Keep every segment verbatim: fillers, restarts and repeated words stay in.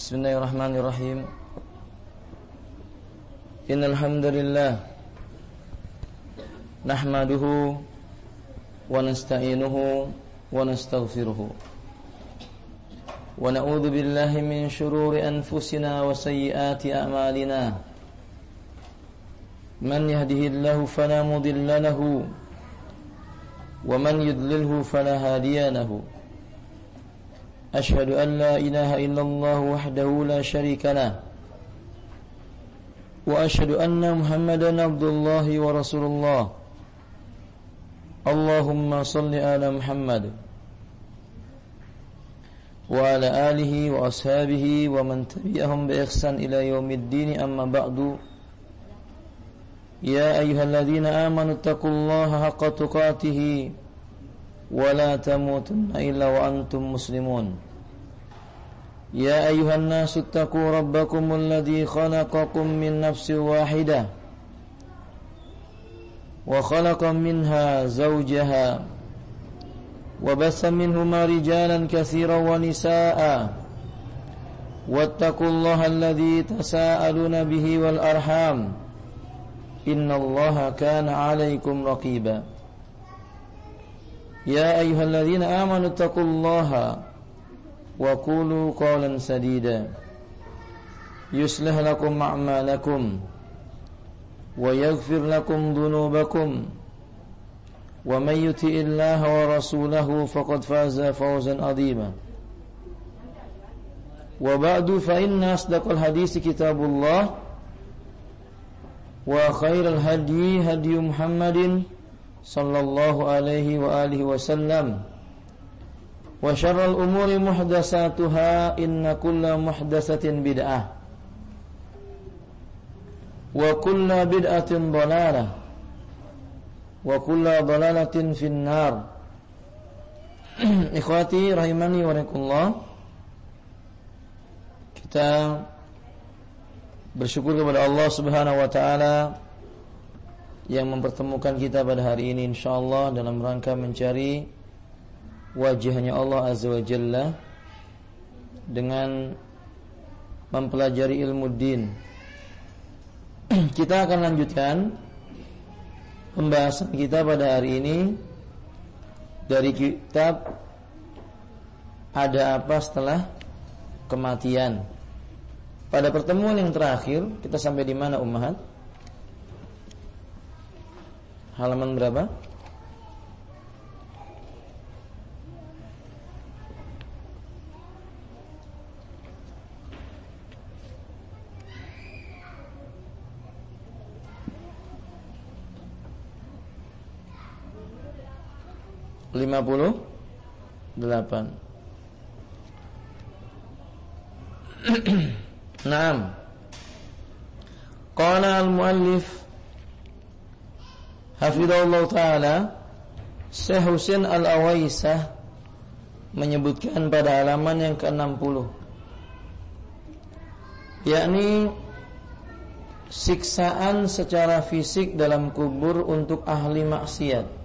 Bismillahirrahmanirrahim. Innal hamdalillah nahmaduhu wa nasta'inuhu wa nastaghfiruhu wa na'udzu billahi min shururi anfusina wa sayyiati a'malina. Man yahdihillahu fala mudilla lahu wa man yudlilhu fala hadiya lahu. Ashhadu an la ilaha illallah wahdahu la syarika lah wa ashhadu anna Muhammadan abdullahi wa rasulullah. Allahumma salli ala Muhammad wa ala alihi wa ashabihi wa man tabi'ahum bi ihsan ila yaumiddin, amma ba'du. Ya ayyuhalladzina amanu taqullaha haqqa tuqatih wa la tamutunna illa wa antum muslimun. Ya ayyuhan nasu ittaqu rabbakumul ladzi khalaqakum min nafsin wahidah wa khalaqa minha zawjaha wa bassa minhuma rijalan katsiran wa nisaa'a wattaqullaha alladzi tasaaluna bihi wal arham innallaha kana 'alaikum raqiba. Ya ayyuhalladzina amanu taqullaha wa qulu qawlan sadida yuslih lakum a'malakum wa yaghfir lakum dhunubakum wa may yuti'illaha wa rasulahu faqad faza fawzan 'azima. Wa ba'du, fa inna asdaqal hadits kitabullah wa khairal hadyi hadyu Muhammadin sallallahu alaihi wa alihi wasallam wa syarral umuri muhdatsatuha inna kulla muhdatsatin bid'ah wa kulla bid'atin dhalalah wa kulla dhalalatin finnar. Ikhwati rahimani wa rahimakumullah, kita bersyukur kepada Allah Subhanahu wa taala yang mempertemukan kita pada hari ini insyaallah dalam rangka mencari wajahnya Allah Azza wa Jalla dengan mempelajari ilmu din. Kita akan lanjutkan pembahasan kita pada hari ini dari kitab Ada Apa Setelah Kematian. Pada pertemuan yang terakhir kita sampai di mana, Ummahat? Halaman berapa? lima puluh delapan. Naam. Qala al-muallif hafizahullah ta'ala, Syekh Husain Al-Awaisah menyebutkan pada halaman yang ke enam puluh, yakni siksaan secara fisik dalam kubur untuk ahli maksiat.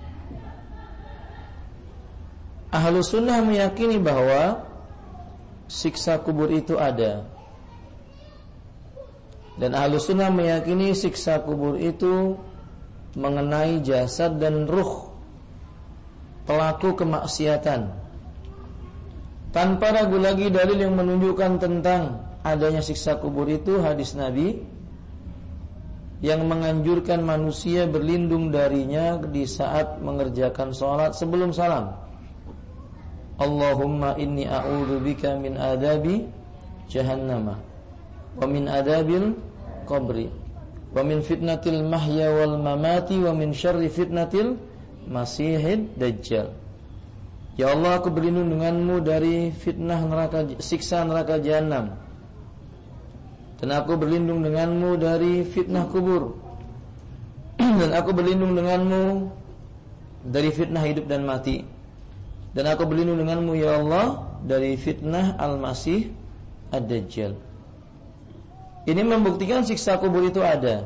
Ahlu sunnah meyakini bahwa siksa kubur itu ada, dan ahlu sunnah meyakini siksa kubur itu mengenai jasad dan ruh pelaku kemaksiatan, tanpa ragu lagi dalil yang menunjukkan tentang adanya siksa kubur itu hadis Nabi yang menganjurkan manusia berlindung darinya di saat mengerjakan sholat sebelum salam. Allahumma inni a'udzubika min adabi jahannama wa min adabil qabri wa min fitnatil mahya wal mamati wa min syarri fitnatil masihid dajjal. Ya Allah, aku berlindung denganmu dari fitnah neraka, siksa neraka jahanam, dan aku berlindung denganmu dari fitnah kubur, dan aku berlindung denganmu dari fitnah hidup dan mati, dan aku berlindung denganmu ya Allah dari fitnah Al-Masih Ad-Dajjal. Ini membuktikan siksa kubur itu ada.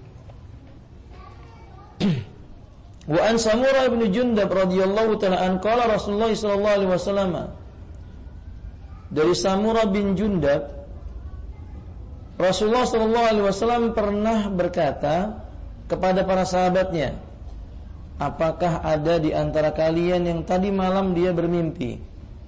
Wa an Samurah bin Jundab radhiyallahu ta'ala an qala Rasulullah sallallahu alaihi wasallam dari Samurah bin Jundab, Rasulullah shallallahu alaihi wasallam pernah berkata kepada para sahabatnya, apakah ada di antara kalian yang tadi malam dia bermimpi?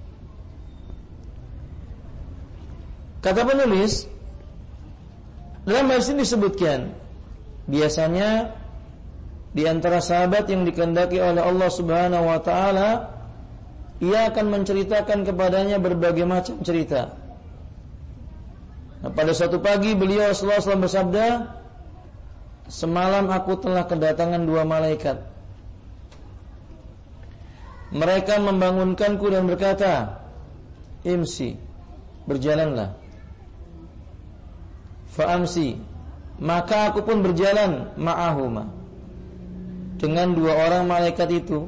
Kata penulis, dalam hadis ini disebutkan, biasanya di antara sahabat yang dikehendaki oleh Allah Subhanahu wa taala, ia akan menceritakan kepadanya berbagai macam cerita. Nah, pada suatu pagi beliau Rasulullah shallallahu alaihi wasallam bersabda, semalam aku telah kedatangan dua malaikat. Mereka membangunkanku dan berkata, imsi, berjalanlah. Fa'amsi, maka aku pun berjalan ma'ahuma, dengan dua orang malaikat itu.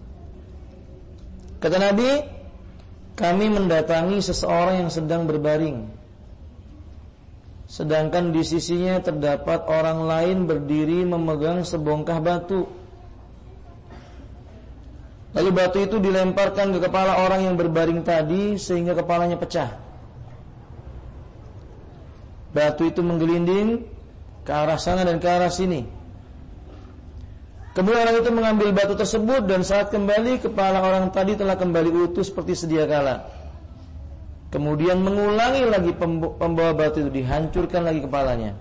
Kata Nabi, kami mendatangi seseorang yang sedang berbaring, sedangkan di sisinya terdapat orang lain berdiri memegang sebongkah batu. Lalu batu itu dilemparkan ke kepala orang yang berbaring tadi sehingga kepalanya pecah. Batu itu menggelinding ke arah sana dan ke arah sini. Kemudian orang itu mengambil batu tersebut, dan saat kembali, kepala orang tadi telah kembali utuh seperti sedia kala. Kemudian mengulangi lagi pembawa batu itu, dihancurkan lagi kepalanya.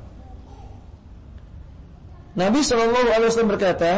Nabi shallallahu alaihi wasallam berkata,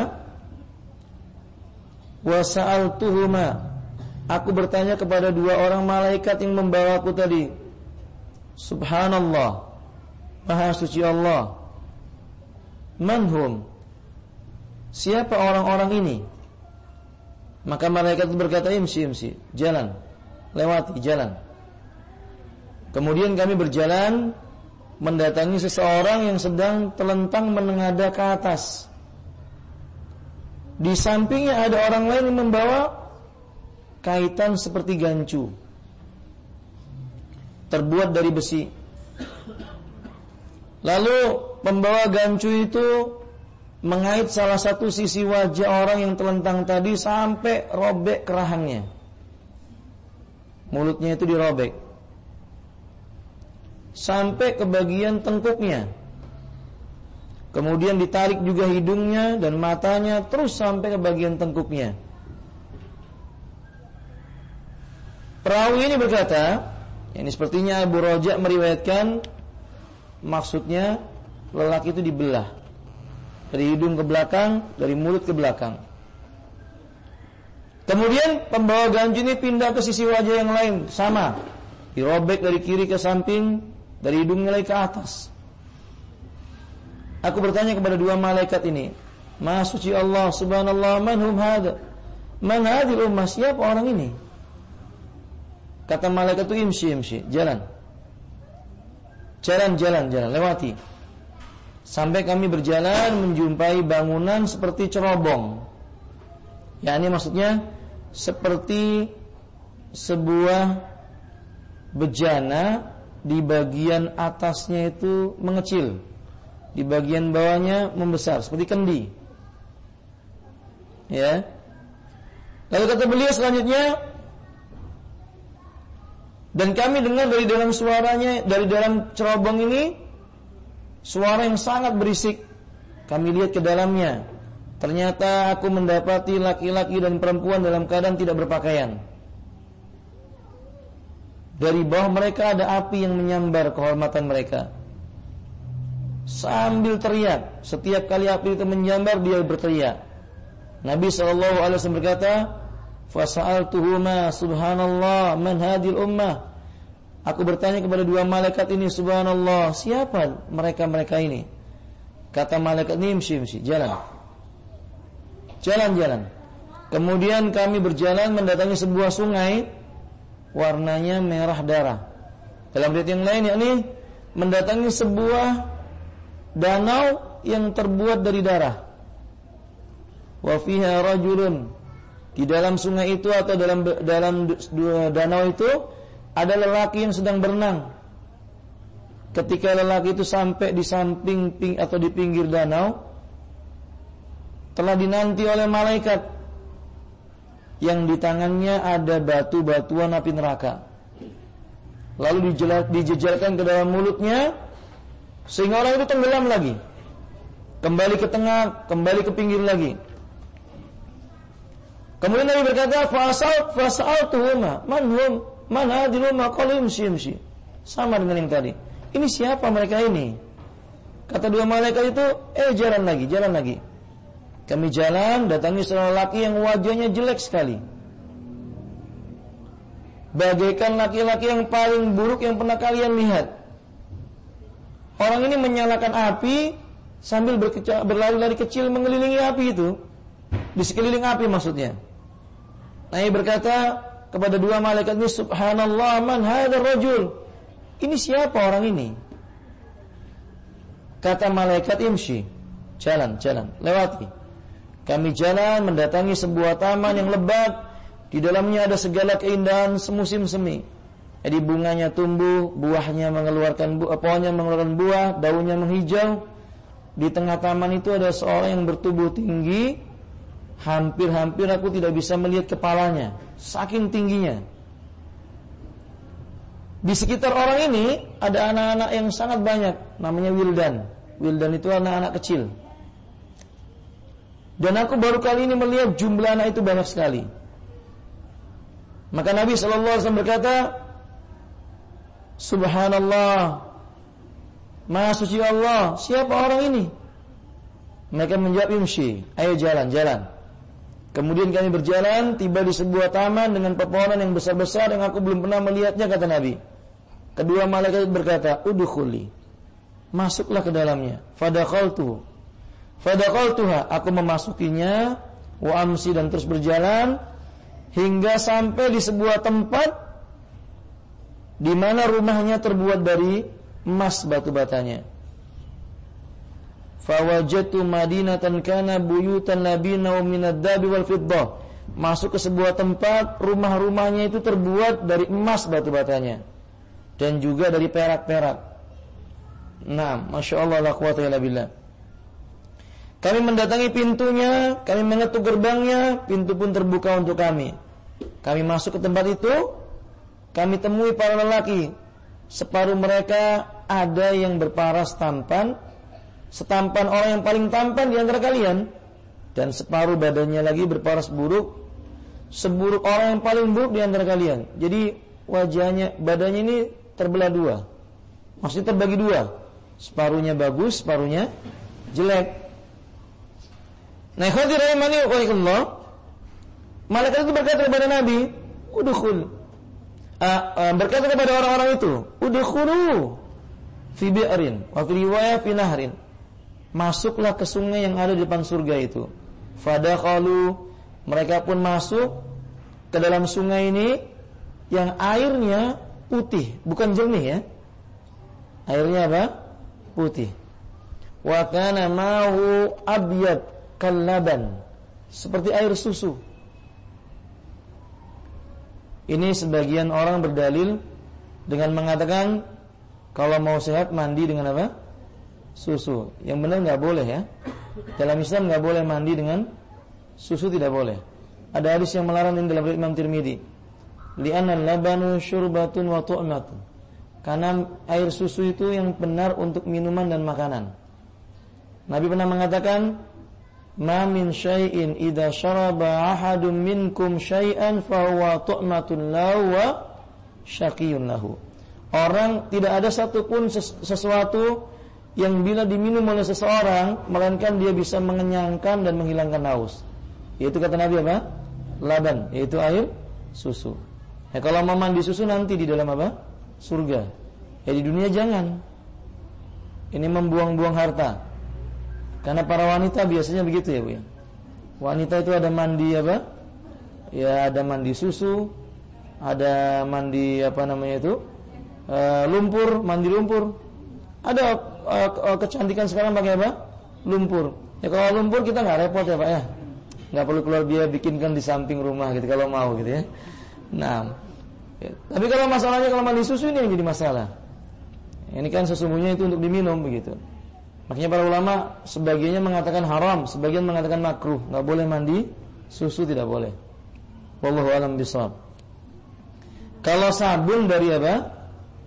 wa sa'altuhuma, aku bertanya kepada dua orang malaikat yang membawaku tadi, subhanallah, maha suci Allah, manhum, siapa orang-orang ini? Maka malaikat itu berkata, imsi, imsi, jalan, lewati, jalan. Kemudian kami berjalan mendatangi seseorang yang sedang telentang menengadah ke atas. Di sampingnya ada orang lain yang membawa kaitan seperti gancu, terbuat dari besi. Lalu pembawa gancu itu mengait salah satu sisi wajah orang yang telentang tadi sampai robek kerahangnya. Mulutnya itu dirobek sampai ke bagian tengkuknya. Kemudian ditarik juga hidungnya dan matanya terus sampai ke bagian tengkuknya. Perawi ini berkata, ini sepertinya Abu Raja meriwayatkan, maksudnya lelaki itu dibelah dari hidung ke belakang, dari mulut ke belakang. Kemudian pembawa gancu ini pindah ke sisi wajah yang lain, sama, dirobek dari kiri ke samping, dari hidungnya lagi ke atas. Aku bertanya kepada dua malaikat ini, Maha suci Allah, subhanallah, man hum hadha? Man hadhil ummah? Siapa orang ini? Kata malaikat itu, imsi, imsi, jalan. Jalan, jalan, jalan, lewati. Sampai kami berjalan menjumpai bangunan seperti cerobong. Ya, ini maksudnya seperti sebuah bejana, di bagian atasnya itu mengecil, di bagian bawahnya membesar seperti kendi. Ya. Lalu kata beliau selanjutnya, dan kami dengar dari dalam suaranya, dari dalam cerobong ini, suara yang sangat berisik. Kami lihat ke dalamnya, ternyata aku mendapati laki-laki dan perempuan dalam keadaan tidak berpakaian. Dari bawah mereka ada api yang menyambar kehormatan mereka. Sambil teriak, setiap kali api itu menyambar, dia berteriak. Nabi shallallahu alaihi wasallam berkata, fasa'altuhuma subhanallah man hadil ummah. Aku bertanya kepada dua malaikat ini, subhanallah, siapa mereka-mereka ini? Kata malaikat ini, imsi, imsi, jalan. Jalan-jalan. Kemudian kami berjalan mendatangi sebuah sungai, warnanya merah darah. Dalam riwayat yang lain, yakni mendatangi sebuah danau yang terbuat dari darah. Wa fiha rajulun, di dalam sungai itu atau dalam dalam danau itu ada lelaki yang sedang berenang. Ketika lelaki itu sampai di samping ping, atau di pinggir danau, telah dinanti oleh malaikat yang di tangannya ada batu-batuan api neraka. lalu dijejalkan ke dalam mulutnya sehingga orang itu tenggelam lagi, kembali ke tengah, kembali ke pinggir lagi. Kemudian Nabi berkata, "Fasal fasaltuhuma man hum man hadiluma qalu imshi." Sama dengan yang tadi. Ini siapa mereka ini? Kata dua malaikat itu, "Eh, jalan lagi, jalan lagi." Kami jalan, datangi seorang laki yang wajahnya jelek sekali, bagaikan laki-laki yang paling buruk yang pernah kalian lihat. Orang ini menyalakan api sambil berlari-lari kecil mengelilingi api itu, di sekeliling api maksudnya. Nabi berkata kepada dua malaikat ini, "Subhanallah, man hadzal rajul?" Ini siapa orang ini? Kata malaikat, "Imshi." Jalan, jalan, lewati. Kami jalan mendatangi sebuah taman yang lebat. Di dalamnya ada segala keindahan semusim semi. Jadi bunganya tumbuh, buahnya mengeluarkan buah, pohonnya mengeluarkan buah, daunnya menghijau. Di tengah taman itu ada seorang yang bertubuh tinggi, hampir-hampir aku tidak bisa melihat kepalanya, saking tingginya. Di sekitar orang ini ada anak-anak yang sangat banyak, namanya wildan. Wildan itu anak-anak kecil. Dan aku baru kali ini melihat jumlah anak itu banyak sekali. Maka Nabi shallallahu alaihi wasallam berkata, "Subhanallah, Maha suci Allah, siapa orang ini?" Mereka menjawab, "Imshi." Ayo jalan, jalan. Kemudian kami berjalan, tiba di sebuah taman dengan pepohonan yang besar-besar yang aku belum pernah melihatnya, kata Nabi. Kedua malaikat berkata, "Udkhuli." Masuklah ke dalamnya. Fadakhaltu. Fadakhaltuha, aku memasukinya, wa amsi, dan terus berjalan hingga sampai di sebuah tempat di mana rumahnya terbuat dari emas batu batanya. Fawajadtu madinatan kana buyutan nabiyina min ad-dabi wal fiddah. Masuk ke sebuah tempat, rumah-rumahnya itu terbuat dari emas batu batanya dan juga dari perak-perak. Nah, masya Allah, la quwwata illa billah. Kami mendatangi pintunya, kami mengetuk gerbangnya, pintu pun terbuka untuk kami. Kami masuk ke tempat itu, kami temui para lelaki. Separuh mereka ada yang berparas tampan, setampan orang yang paling tampan di antara kalian, dan separuh badannya lagi berparas buruk, seburuk orang yang paling buruk di antara kalian. Jadi wajahnya, badannya ini terbelah dua, maksudnya terbagi dua, separuhnya bagus, separuhnya jelek. Nah, ikhwati rahimani wa rahimakumullah, malaikat itu berkata kepada Nabi, "Udkhul." Uh, uh, berkata kepada orang-orang itu, "Udkhulu fi bi'rin." Wa fi riwayah fi nahrin. Masuklah ke sungai yang ada di depan surga itu. Fadakhalu, mereka pun masuk ke dalam sungai ini yang airnya putih, bukan jernih ya. Airnya apa? Putih. Wa kana ma'u abyad kalaban, seperti air susu. Ini sebagian orang berdalil dengan mengatakan kalau mau sehat mandi dengan apa? Susu. Yang benar nggak boleh ya. Dalam Islam nggak boleh mandi dengan susu, tidak boleh. Ada hadis yang melarang ini dalam Imam Tirmidzi. Li'anna labanu syurbatun wa tu'matun. Karena air susu itu yang benar untuk minuman dan makanan. Nabi pernah mengatakan, "Ma min syai'in idza syaraba ahadun minkum syai'an fa huwa tu'matun lahu wa syaqiyyun lahu." Orang, tidak ada satupun sesuatu yang bila diminum oleh seseorang melainkan dia bisa mengenyangkan dan menghilangkan haus. Yaitu kata Nabi apa? Laban, yaitu air susu. Ya, kalau mau mandi susu nanti di dalam apa? Surga. Ya, di dunia jangan. Ini membuang-buang harta. Karena para wanita biasanya begitu ya, Bu ya. Wanita itu ada mandi apa? Ya, ada mandi susu, ada mandi apa namanya itu? E, lumpur, mandi lumpur. Ada e, kecantikan sekarang pakai apa? Lumpur. Ya kalau lumpur kita nggak repot ya Pak ya. Nggak perlu keluar biaya bikinkan di samping rumah gitu kalau mau gitu ya. Nah, ya. Tapi kalau masalahnya kalau mandi susu ini yang jadi masalah. Ini kan sesungguhnya itu untuk diminum begitu. Makanya para ulama sebagiannya mengatakan haram, sebagian mengatakan makruh, nggak boleh mandi susu, tidak boleh. Wallahu a'lam bishawab. Kalau sabun dari apa?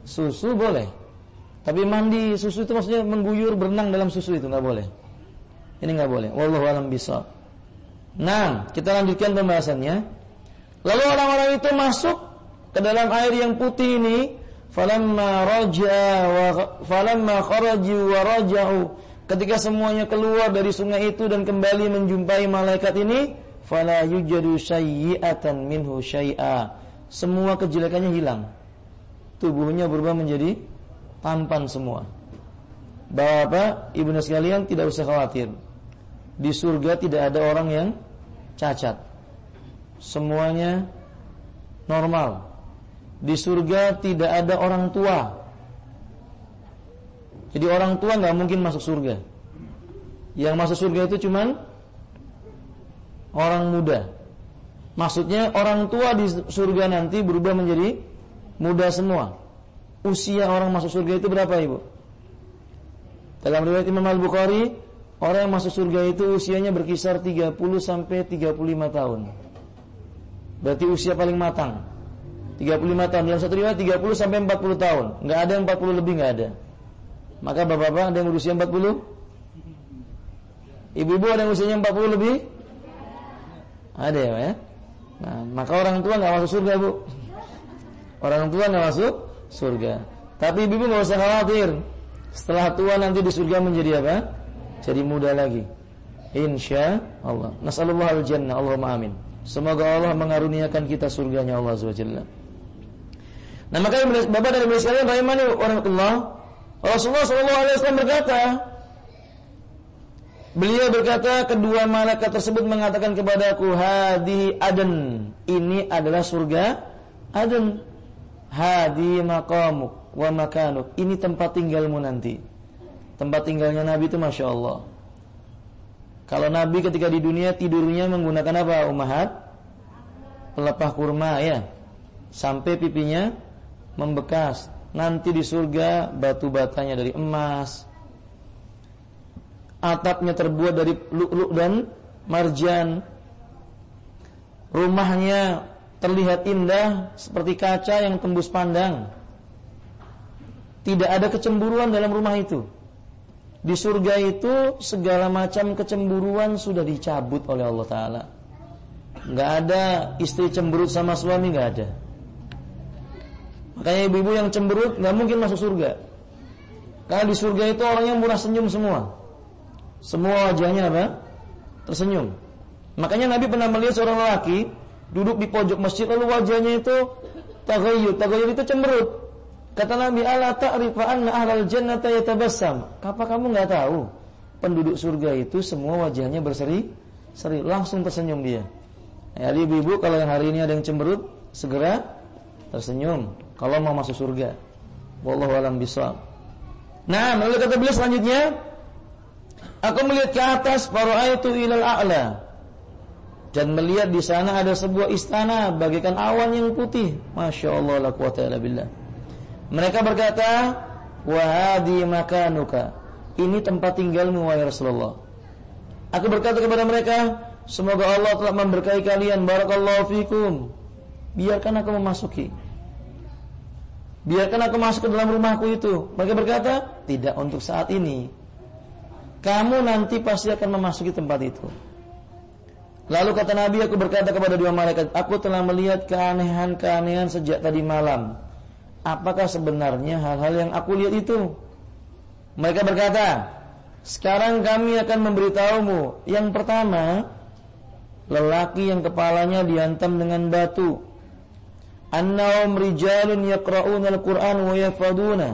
susu boleh. Tapi mandi susu itu maksudnya mengguyur, berenang dalam susu itu enggak boleh. Ini enggak boleh. Wallahu a'lam bishawab. Nah, kita lanjutkan pembahasannya. Lalu orang-orang itu masuk ke dalam air yang putih ini, falamma raja'a wa falamma kharaju wa raja'u, ketika semuanya keluar dari sungai itu dan kembali menjumpai malaikat ini, fala yujadu sayyi'atan minhu syai'a, semua kejelekannya hilang. Tubuhnya berubah menjadi tampan semua. Bapak, Ibu sekalian tidak usah khawatir. Di surga tidak ada orang yang cacat. Semuanya normal. Di surga tidak ada orang tua. Jadi orang tua nggak mungkin masuk surga. Yang masuk surga itu cuman orang muda. Maksudnya orang tua di surga nanti berubah menjadi muda semua. Usia orang masuk surga itu berapa, Ibu? Dalam riwayat Imam Al-Bukhari, orang yang masuk surga itu usianya berkisar tiga puluh sampai tiga puluh lima tahun. Berarti usia paling matang. tiga puluh lima tahun. Dalam satu riwayat tiga puluh sampai empat puluh tahun. Enggak ada yang empat puluh lebih, enggak ada. Maka bapak-bapak ada yang berusia empat puluh? Ibu-ibu ada yang usianya empat puluh lebih? Ada ya? Nah, maka orang tua enggak masuk surga, Bu. Orang tua enggak masuk surga. Tapi ibu-ibu enggak usah khawatir. Setelah tua nanti di surga menjadi apa? Jadi muda lagi. Insya Allah. Nasallallahu al-jannah. Allahumma amin. Semoga Allah mengaruniakan kita surganya Allah Subhanahu wa taala. Nah, maka Bapak dan Ibu sekalian rahimani wa rahmatullah, Rasulullah sallallahu alaihi wasallam berkata, beliau berkata, kedua malaikat tersebut mengatakan kepadaku, hadihi adan, ini adalah surga Aden. Hadi maqamuk wa makanuk, ini tempat tinggalmu nanti. Tempat tinggalnya Nabi itu Masya Allah. Kalau Nabi ketika di dunia tidurnya menggunakan apa, ummahat? Pelepah kurma ya, sampai pipinya membekas. Nanti di surga batu batanya dari emas, atapnya terbuat dari lu'lu' dan marjan, rumahnya terlihat indah seperti kaca yang tembus pandang. Tidak ada kecemburuan dalam rumah itu. Di surga itu segala macam kecemburuan sudah dicabut oleh Allah Ta'ala. Gak ada istri cemberut sama suami, gak ada. Makanya ibu-ibu yang cemberut gak mungkin masuk surga. Karena di surga itu orangnya murah senyum semua. Semua wajahnya apa? Tersenyum. Makanya Nabi pernah melihat seorang lelaki duduk di pojok masjid, lalu wajahnya itu tagayyur. Tagayyur itu cemberut. Kata Nabi, ala ta'rifa anna ahlal jannata yatabassam. Apa kamu enggak tahu penduduk surga itu semua wajahnya berseri-seri, langsung tersenyum dia. Ya, ibu-ibu kalau yang hari ini ada yang cemberut, segera tersenyum kalau mau masuk surga. Wallahu a'lam bishawab. Nah, lalu kata beliau selanjutnya, aku melihat ke atas, fara'aitu ilal a'la, dan melihat di sana ada sebuah istana bagaikan awan yang putih. Masya Allah, la quwwata illa billah. Mereka berkata, wa hadi makanuka, ini tempat tinggalmu wahai Rasulullah. Aku berkata kepada mereka, semoga Allah telah memberkahi kalian, barakallahu fikum. Biarkan aku memasuki. Biarkan aku masuk ke dalam rumahku itu. Mereka berkata, tidak untuk saat ini. Kamu nanti pasti akan memasuki tempat itu. Lalu kata Nabi, aku berkata kepada dua malaikat, aku telah melihat keanehan-keanehan sejak tadi malam. Apakah sebenarnya hal-hal yang aku lihat itu? Mereka berkata, sekarang kami akan memberitahumu. Yang pertama, lelaki yang kepalanya dihantam dengan batu. Annahum rijalun yaqra'una al-Qur'an wa yafaduna.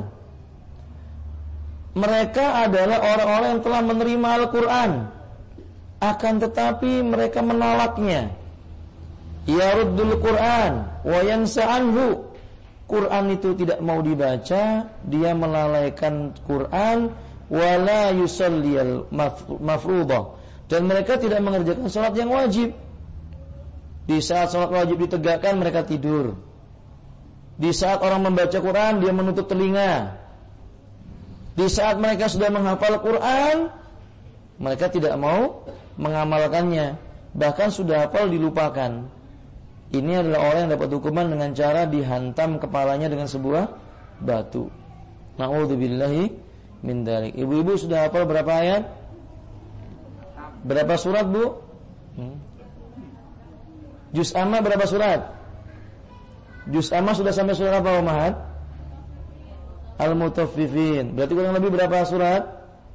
Mereka adalah orang-orang yang telah menerima Al-Qur'an, akan tetapi mereka menolaknya. Yaruddul Qur'an wa yansa anhu. Quran itu tidak mau dibaca, dia melalaikan Quran, wala yusalliyal mafruḍah, dan mereka tidak mengerjakan salat yang wajib. Di saat salat wajib ditegakkan mereka tidur. Di saat orang membaca Quran dia menutup telinga. Di saat mereka sudah menghafal Quran, mereka tidak mau mengamalkannya, bahkan sudah hafal dilupakan. Ini adalah orang yang dapat hukuman dengan cara dihantam kepalanya dengan sebuah batu. Na'udzubillahi min dzalik. Ibu-ibu sudah hafal berapa ayat? Berapa surat, Bu? Hmm. Juz amma berapa surat? Juz amma sudah sampai surat apa, Umahat? Al-Mutaffifin. Berarti kurang lebih berapa surat?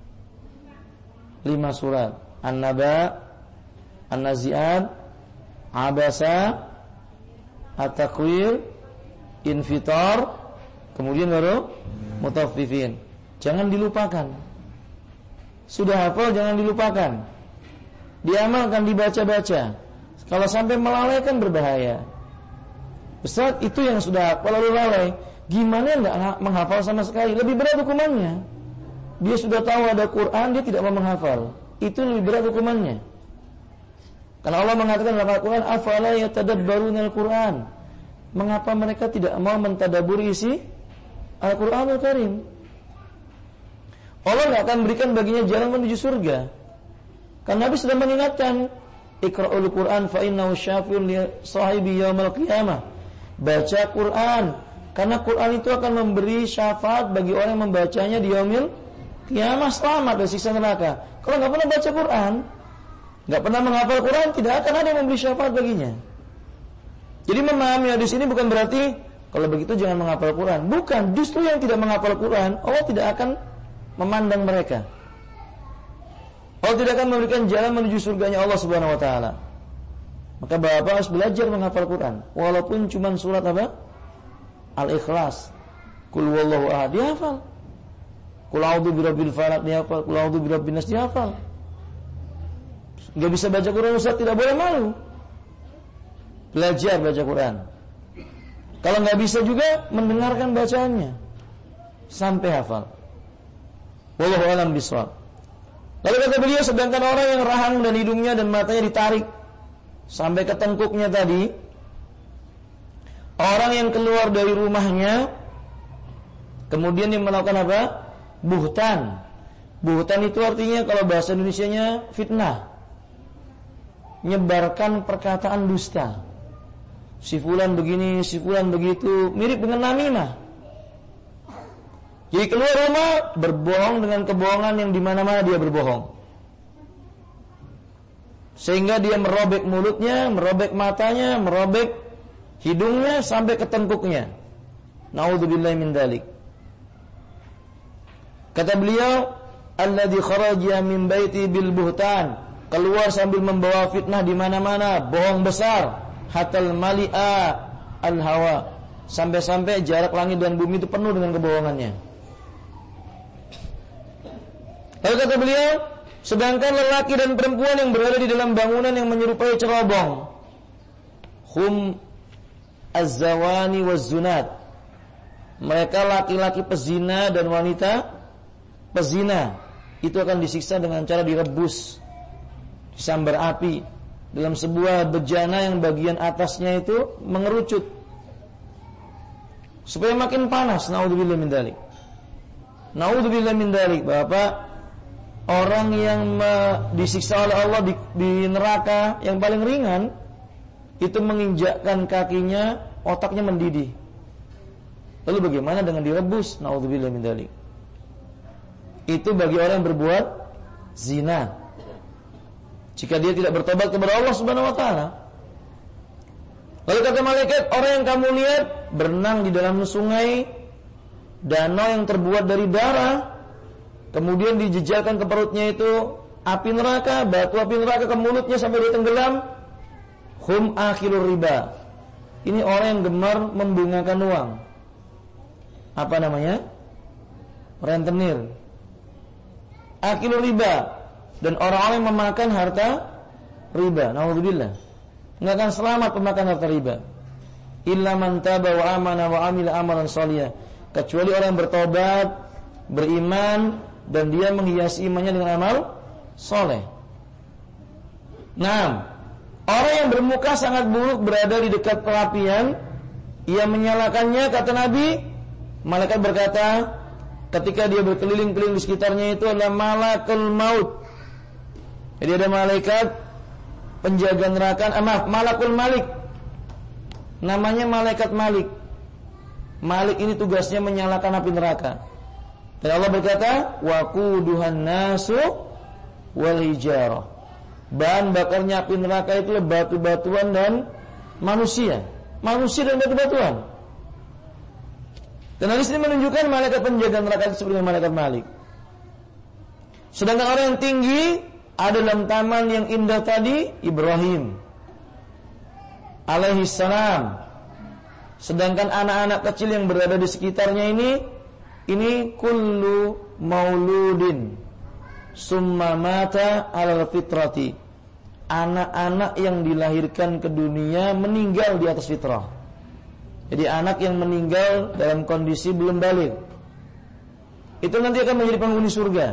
Lima surat. An-Naba, An-Nazi'at, Abasa, At-Takwir, Infitar, kemudian baru Mutaffifin. Jangan dilupakan. Sudah hafal jangan dilupakan. Diamalkan, dibaca-baca. Kalau sampai melalaikan berbahaya. Ustaz, itu yang sudah hafal lalu lalai. Gimana enggak menghafal sama sekali? Lebih berat hukumannya. Dia sudah tahu ada Quran, dia tidak mau menghafal. Itu lebih berat hukumannya. Karena Allah mengatakan dalam Al-Quran, afala yatadabbarunal Quran. Mengapa mereka tidak mau mentadaburi isi Al-Quranul Karim? Allah tidak akan berikan baginya jalan menuju surga. Karena Nabi sudah mengingatkan, Iqra'ul Quran fa innahu syafi'un li sahibi yaumil qiyamah. Baca Quran, karena Quran itu akan memberi syafaat bagi orang yang membacanya di yaumil qiyamah, selamat dari siksa neraka. Kalau enggak pernah baca Quran, enggak pernah menghafal Quran, tidak akan ada yang memberi syafaat baginya. Jadi memahami hadis ini bukan berarti kalau begitu jangan menghafal Quran. Bukan, justru yang tidak menghafal Quran, Allah tidak akan memandang mereka. Allah tidak akan memberikan jalan menuju surganya Allah Subhanahu wa taala. Maka Bapak harus belajar menghafal Quran, walaupun cuma surat apa? Al-Ikhlas. Qul huwallahu ahad dihafal. Qul a'udzu birabbil falaq dihafal, Qul a'udzu birabbin nas dihafal. Enggak bisa baca Quran Ustaz, tidak boleh malu. Belajar baca Quran. Kalau enggak bisa juga mendengarkan bacaannya sampai hafal. Wallahu a'lam bishawab. Lalu kata beliau, sedangkan orang yang rahang dan hidungnya dan matanya ditarik sampai ke tengkuknya tadi, orang yang keluar dari rumahnya kemudian dia melakukan apa? Buhtan. Buhtan itu artinya kalau bahasa Indonesianya fitnah. Nyebarkan perkataan dusta. Si fulan begini, si fulan begitu, mirip dengan namimah. Jadi keluar rumah berbohong dengan kebohongan yang di mana-mana dia berbohong. Sehingga dia merobek mulutnya, merobek matanya, merobek hidungnya sampai ke tengkuknya. Na'udzubillahi min dzalik. Kata beliau, alladzi kharaja min baiti bil buhtan, keluar sambil membawa fitnah di mana-mana, bohong besar, hatal mali'a al hawa, sampai-sampai jarak langit dan bumi itu penuh dengan kebohongannya. Lalu kata beliau, sedangkan lelaki dan perempuan yang berada di dalam bangunan yang menyerupai cerobong, hum az-zawani waz-zunat, mereka laki-laki pezina dan wanita pezina, itu akan disiksa dengan cara direbus, disambar api dalam sebuah bejana yang bagian atasnya itu mengerucut supaya makin panas. Naudzubillah min dzalik. Naudzubillah min dzalik. Bapak, orang yang disiksa oleh Allah di, di neraka yang paling ringan itu menginjakkan kakinya, otaknya mendidih. Lalu bagaimana dengan direbus? Naudzubillah min dzalik. Itu bagi orang yang berbuat zina, jika dia tidak bertobat kepada Allah Subhanahu wa taala. Lalu kata malaikat, orang yang kamu lihat berenang di dalam sungai danau yang terbuat dari darah, kemudian dijejalkan ke perutnya itu api neraka, batu api neraka ke mulutnya sampai dia tenggelam, hum akhilur riba. Ini orang yang gemar membungakan uang. Apa namanya? Rentenir. Akhilur riba. Dan orang-orang yang memakan harta riba. Na'udzubillah. Enggak akan selamat pemakan harta riba. Illa man taba wa amana wa amila amalan shalihah. Kecuali orang yang bertobat, beriman, dan dia menghiasi imannya dengan amal soleh. Nah, orang yang bermuka sangat buruk berada di dekat perapian, ia menyalakannya, kata Nabi. Malaikat berkata, ketika dia berkeliling-keliling di sekitarnya itu adalah malakul maut. Jadi ada malaikat penjaga neraka, eh, maaf, malakul malik. Namanya malaikat Malik. Malik ini tugasnya menyalakan api neraka. Dan Allah berkata, waquduhan nasu wal hijarah. Bahan bakarnya api neraka itu batu-batuan dan manusia. Manusia dan batu-batuan. Dan hadis ini menunjukkan malaikat penjaga neraka itu seperti malaikat Malik. Sedangkan orang yang tinggi ada dalam taman yang indah tadi, Ibrahim alaihi salam. Sedangkan anak-anak kecil yang berada di sekitarnya ini, ini kullu mauludin summa mata alal fitrati. Anak-anak yang dilahirkan ke dunia meninggal di atas fitrah. Jadi anak yang meninggal dalam kondisi belum balik, itu nanti akan menjadi penghuni surga.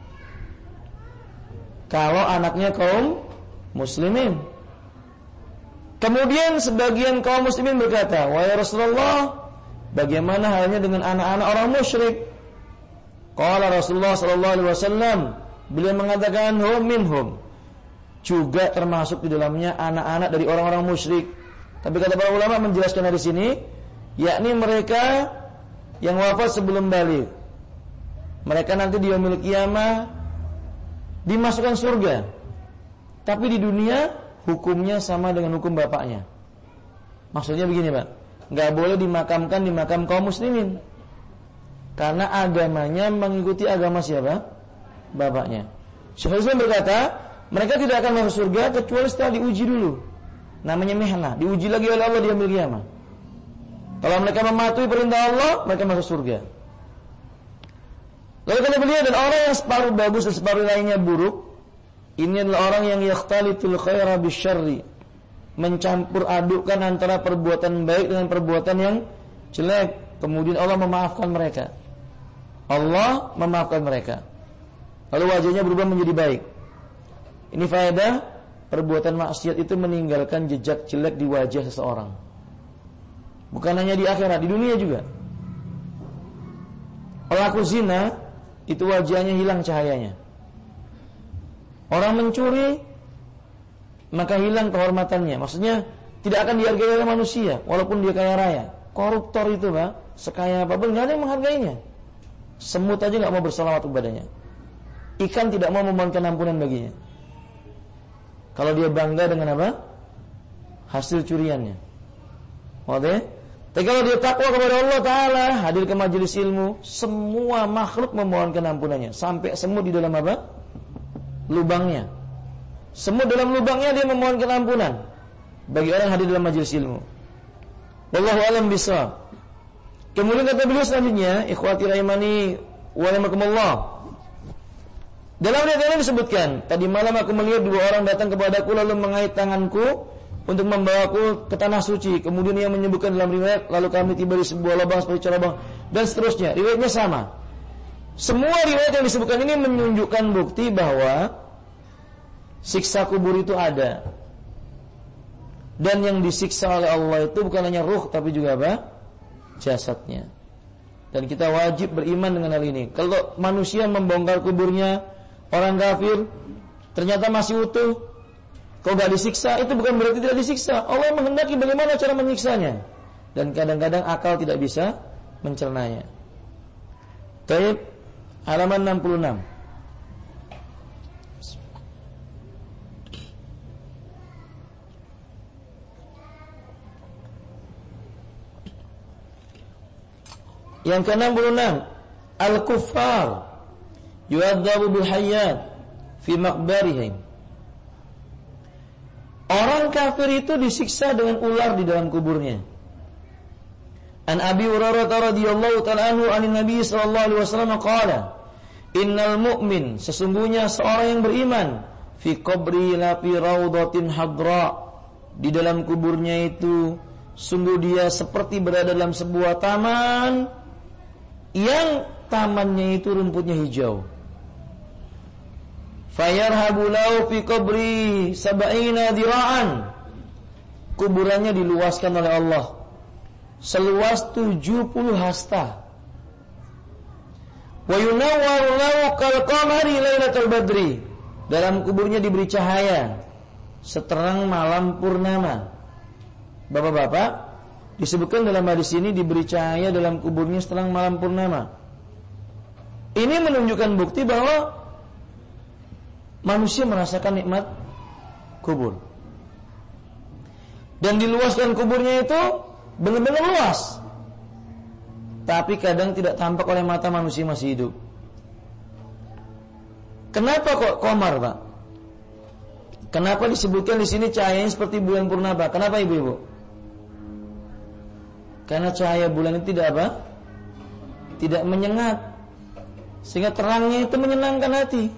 Kalau anaknya kaum muslimin. Kemudian sebagian kaum muslimin berkata, wahai Rasulullah, bagaimana halnya dengan anak-anak orang musyrik? Qala Rasulullah sallallahu alaihi wasallam, beliau mengatakan hum minhum, juga termasuk di dalamnya anak-anak dari orang-orang musyrik. Tapi kata para ulama menjelaskan di sini, yakni mereka yang wafat sebelum balik. Mereka nanti di yaumil qiyamah dimasukkan surga. Tapi di dunia hukumnya sama dengan hukum bapaknya. Maksudnya begini, Pak. Enggak boleh dimakamkan di makam kaum muslimin. Karena agamanya mengikuti agama siapa? Bapaknya. Syaikhul Islam berkata, mereka tidak akan masuk surga kecuali setelah diuji dulu. Namanya mihnah, diuji lagi oleh Allah di yaumil qiyamah. Kalau mereka mematuhi perintah Allah, mereka masuk surga. Lalu kata beliau, dan orang yang separuh bagus dan separuh lainnya buruk, ini adalah orang yang yakhtalitul khaira bisyarri, mencampur adukkan antara perbuatan baik dengan perbuatan yang jelek. Kemudian Allah memaafkan mereka. Allah memaafkan mereka. Lalu wajahnya berubah menjadi baik. Ini faedah, perbuatan maksiat itu meninggalkan jejak jelek di wajah seseorang. Bukan hanya di akhirat, di dunia juga. Pelaku zina itu wajahnya hilang cahayanya. Orang mencuri maka hilang kehormatannya. Maksudnya tidak akan dihargai oleh manusia walaupun dia kaya raya. Koruptor itu, Pak, sekaya apapun enggak ada yang menghargainya. Semut aja enggak mau bersalawat kepadanya. Ikan tidak mau memohonkan ampunan baginya. Kalau dia bangga dengan apa? Hasil curiannya. Oke? Tapi kalau dia takwa kepada Allah Ta'ala, hadir ke majelis ilmu, semua makhluk memohonkan ampunannya. Sampai semut di dalam apa? Lubangnya. Semut dalam lubangnya dia memohonkan ampunan bagi orang hadir dalam majelis ilmu. Wallahu a'lam bishawab. Kemudian kata beliau selanjutnya, ikhwati rahimani wa rahimakumullah. Dalam riwayat ini disebutkan, tadi malam aku melihat dua orang datang kepadaku lalu mengait tanganku untuk membawaku ke tanah suci. Kemudian ia menyebutkan dalam riwayat, lalu kami tiba di sebuah lubang seperti lubang dan seterusnya. Riwayatnya sama. Semua riwayat yang disebutkan ini menunjukkan bukti bahwa siksa kubur itu ada. Dan yang disiksa oleh Allah itu bukan hanya ruh tapi juga apa? Jasadnya. Dan kita wajib beriman dengan hal ini. Kalau manusia membongkar kuburnya orang kafir ternyata masih utuh, kalau gak disiksa, itu bukan berarti tidak disiksa. Allah menghendaki bagaimana cara menyiksanya. Dan kadang-kadang akal tidak bisa mencernanya. Baik, halaman enam puluh enam. Yang ke enam puluh enam, al-kuffar yu'adzabu bil hayyat fi maqbarihim. Orang kafir itu disiksa dengan ular di dalam kuburnya. An Abi Hurairah radhiyallahu ta'ala anhu anin Nabi sallallahu alaihi wasallam qala, innal mu'min, sesungguhnya seorang yang beriman, fi qabri la fi raudatin hadra, di dalam kuburnya itu sungguh dia seperti berada dalam sebuah taman yang tamannya itu rumputnya hijau. Fayarhabu lahu fi qabri sab'ina dira'an, kuburannya diluaskan oleh Allah seluas tujuh puluh hasta. Wa yunawwaru lahu kal qamari lailatul badri, dalam kuburnya diberi cahaya seterang malam purnama. Bapak-bapak, Disebutkan dalam hadis ini diberi cahaya dalam kuburnya setelah malam purnama. Ini menunjukkan bukti bahwa manusia merasakan nikmat kubur. Dan diluaskan kuburnya itu benar-benar luas. Tapi kadang tidak tampak oleh mata manusia masih hidup. Kenapa kok qamar, Pak? Kenapa disebutkan di sini cahayanya seperti bulan purnama? Kenapa ibu-ibu? Karena cahaya bulan itu tidak apa? Tidak menyengat, sehingga terangnya itu menyenangkan hati.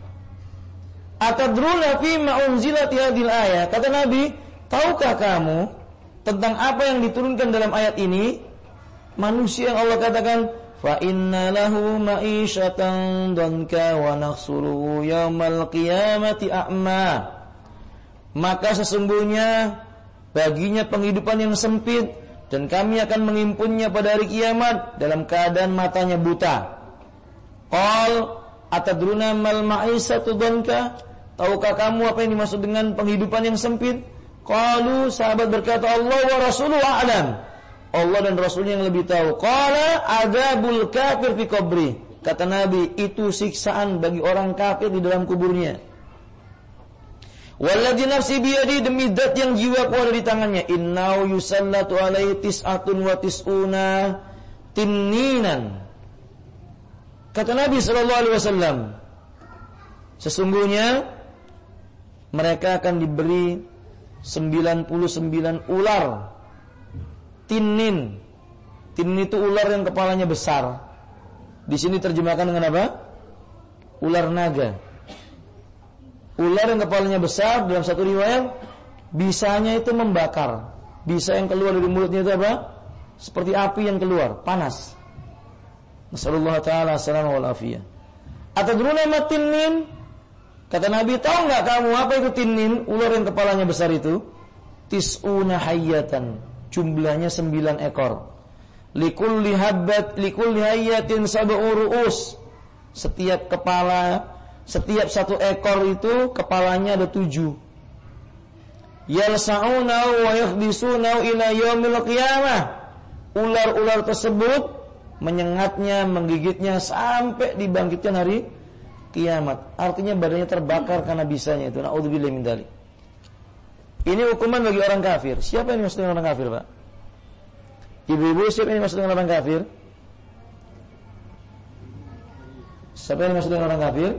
Atadruna fi ma unzilat hadhil ayat. Kata Nabi, tahukah kamu tentang apa yang diturunkan dalam ayat ini? Manusia yang Allah katakan, fa inna lahu ma'isyatan danka wa nahsuruhu yaumal qiyamati a'ma. Maka sesungguhnya baginya penghidupan yang sempit, dan kami akan mengimpunnya pada hari kiamat dalam keadaan matanya buta. Qal atadruna mal ma'isatu danka? Tahukah kamu apa yang dimaksud dengan penghidupan yang sempit? Qalu, sahabat berkata, Allah wa rasuluhu a'lam. Allah dan Rasulnya yang lebih tahu. Qala adzabul kafir fi qabri. Kata Nabi, itu siksaan bagi orang kafir di dalam kuburnya. Walladzi nafsi biyadi, demi zat yang jiwaku ada di tangannya, innau yusallatu alaihi tis'atun wa tis'una tinninan. Kata Nabi sallallahu alaihi wasallam, sesungguhnya mereka akan diberi sembilan puluh sembilan ular tinnin. Tinnin itu ular yang kepalanya besar. Di sini terjemahkan dengan apa? Ular naga. Ular yang kepalanya besar, dalam satu riwayat bisanya itu membakar. Bisa yang keluar dari mulutnya itu apa? Seperti api yang keluar, panas. Nasallallahu ta'ala assalamu alaihi. Atadruna ma tinnin? Kata Nabi, tahu enggak kamu apa itu tinnin? Ular yang kepalanya besar itu tis'una hayyatan, jumlahnya sembilan ekor. Likulli habbat likulli hayyatin sab'u ru'us. Setiap kepala, setiap satu ekor itu kepalanya ada tujuh. Yalsa'unau wa yakhdisuna ila yaumil qiyamah. Ular-ular tersebut menyengatnya, menggigitnya sampai dibangkitkan hari kiamat. Artinya badannya terbakar karena bisanya itu. Na'udzubillahi min dzalik. Ini hukuman bagi orang kafir. Siapa yang dimaksud dengan orang kafir, Pak? Ibu-ibu, siapa yang dimaksud dengan orang kafir? Siapa yang dimaksud dengan orang kafir?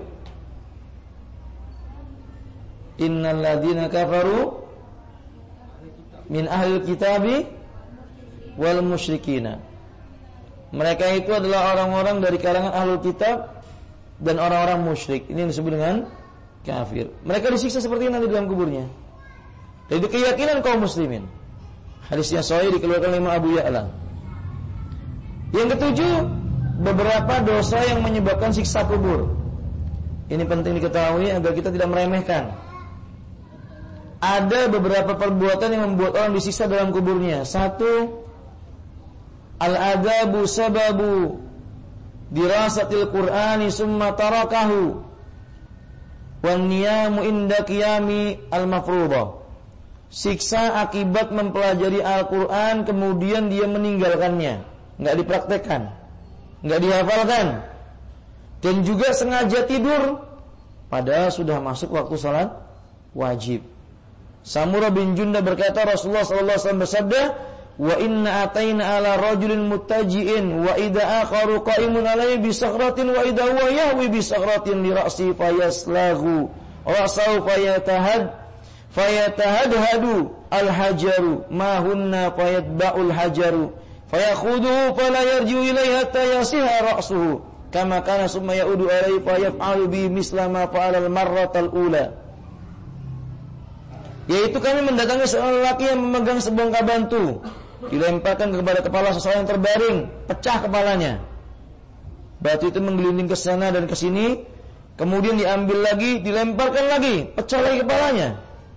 Innal ladzina kafaru min ahlil kitabi wal musyrikina. Mereka itu adalah orang-orang dari kalangan ahlul kitab dan orang-orang musyrik. Ini yang disebut dengan kafir. Mereka disiksa seperti ini nanti dalam kuburnya. Dan itu keyakinan kaum muslimin. Hadisnya sahih dikeluarkan oleh Imam Abu Ya'la. Yang ketujuh, beberapa dosa yang menyebabkan siksa kubur. Ini penting diketahui agar kita tidak meremehkan. Ada beberapa perbuatan yang membuat orang disiksa dalam kuburnya. Satu, al-adabu sababu dirasatil Qur'ani summa tarakahu wan niyamu inda qiyami al-mafruḍah. Siksa akibat mempelajari Al-Qur'an kemudian dia meninggalkannya, enggak dipraktekkan, enggak dihafalkan. Dan juga sengaja tidur padahal sudah masuk waktu salat wajib. Samurah bin Jundab berkata, Rasulullah sallallahu alaihi wasallam bersabda, wa inna ataina ala rajulin muttaji'in wa idza akharu qa'imun alaihi bi sakhratin wa idza huwa yahwi bi sakhratin li ra'si fayaslahu ra'sahu fayatahad fayatahadhadu al-hajaru ma hunna fayatba'ul hajaru fayakhuduhu fala yarji'u ilayhi hatta yasiha ra'suhu kama kana summa ya'udu alaihi fayaf'alu bi misla ma fa'ala al-marratal ula. Yaitu kami mendatangi seorang lelaki yang memegang sebongkah batu, dilemparkan kepada kepala seseorang yang terbaring, pecah kepalanya. Batu itu menggelinding ke sana dan ke sini, kemudian diambil lagi, dilemparkan lagi, pecah lagi kepalanya.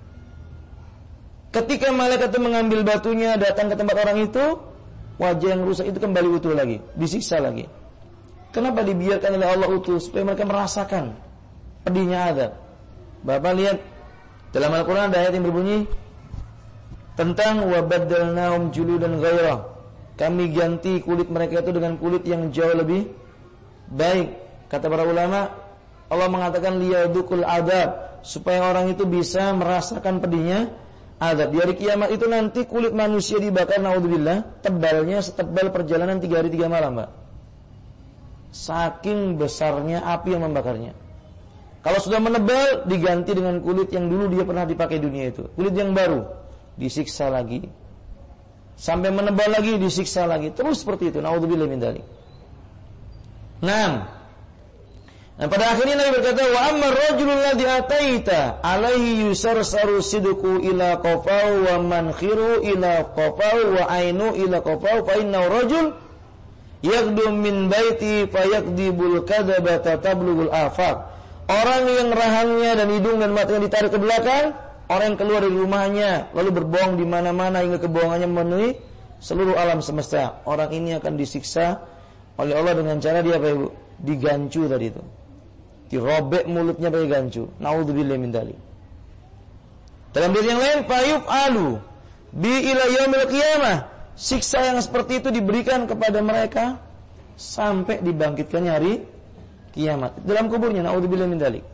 Ketika malaikat itu mengambil batunya, datang ke tempat orang itu, wajah yang rusak itu kembali utuh lagi, disiksa lagi. Kenapa dibiarkan oleh Allah utuh? Supaya mereka merasakan pedihnya azab. Bapak lihat dalam Al-Quran ada ayat yang berbunyi, tentang wa baddalnahum juludan ghairah. Kami ganti kulit mereka itu dengan kulit yang jauh lebih baik. Kata para ulama, Allah mengatakan liyadukul adab, supaya orang itu bisa merasakan pedihnya adab. Di hari kiamat itu nanti kulit manusia dibakar, naudzubillah, tebalnya setebal perjalanan tiga hari tiga malam, Mbak. Saking besarnya api yang membakarnya. Kalau sudah menebal, diganti dengan kulit yang dulu dia pernah dipakai dunia itu. Kulit yang baru, disiksa lagi. Sampai menebal lagi, disiksa lagi. Terus seperti itu, naudzubillah min dzalik. Naam. Dan pada akhirnya Nabi berkata, wa amma ar-rajulul ladzi ataita alaihi yusarsaru sidqu ila qafau wa mankhiru ila qafau wa ainu ila qafau fa innahu rajul yaqdum min baiti fayaqdibul kadzaba tatablughul afaq. Orang yang rahangnya dan hidung dan matanya ditarik ke belakang, orang yang keluar dari rumahnya lalu berbohong di mana-mana hingga kebohongannya memenuhi seluruh alam semesta. Orang ini akan disiksa oleh Allah dengan cara dia apa Ibu? Digancu tadi itu. Dirobek mulutnya pakai gancu. Nauzubillahi min dzalik. Dalam hadis yang lain, fayuf alu bi ila yaumil qiyamah. Siksa yang seperti itu diberikan kepada mereka sampai dibangkitkannya hari kiamat dalam kuburnya. Nauzubillahi min dzalik.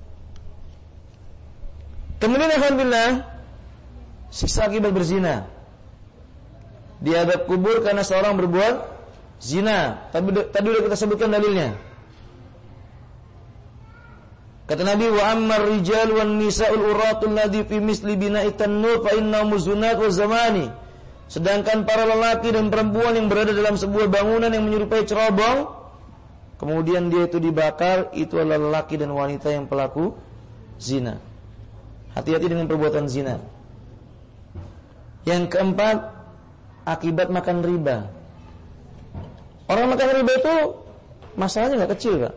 Kemudian alhamdulillah, siksa akibat berzina. Di adab kubur karena seorang berbuat zina. Tadi tadi sudah kita sebutkan dalilnya. Kata Nabi, wa ammar rijal wan nisa'ul uratul ladzi fi misli bina'i tanur fa innahum zunat wa zamani. Sedangkan para lelaki dan perempuan yang berada dalam sebuah bangunan yang menyerupai cerobong, kemudian dia itu dibakar, itu adalah lelaki dan wanita yang pelaku zina. Hati-hati dengan perbuatan zina. Yang keempat, akibat makan riba. Orang makan riba itu masalahnya enggak kecil, Pak.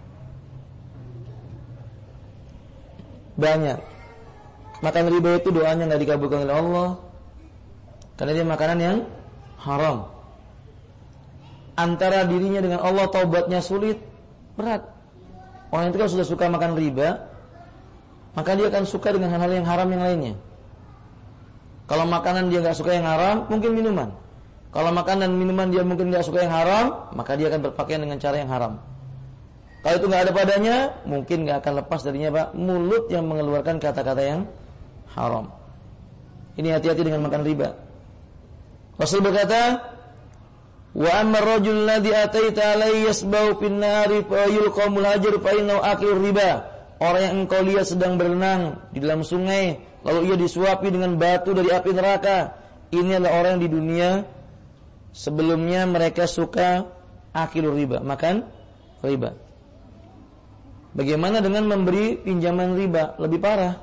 Banyak. Makan riba itu doanya enggak dikabulkan oleh Allah karena dia makanan yang haram. Antara dirinya dengan Allah taubatnya sulit, berat. Orang itu kan sudah suka makan riba, maka dia akan suka dengan hal-hal yang haram yang lainnya. Kalau makanan dia enggak suka yang haram, mungkin minuman. Kalau makanan dan minuman dia mungkin enggak suka yang haram, maka dia akan berpakaian dengan cara yang haram. Kalau itu nggak ada padanya, mungkin nggak akan lepas darinya Pak, mulut yang mengeluarkan kata-kata yang haram. Ini hati-hati dengan makan riba. Rasul berkata, wa amma ar-rajul ladzi ataita alayhi yasbau fin nari fa yulqamul hajar fa innahu akil riba. Orang yang engkau lihat sedang berenang di dalam sungai, lalu ia disuapi dengan batu dari api neraka. Ini adalah orang yang di dunia sebelumnya mereka suka akil riba, makan riba. Bagaimana dengan memberi pinjaman riba? Lebih parah.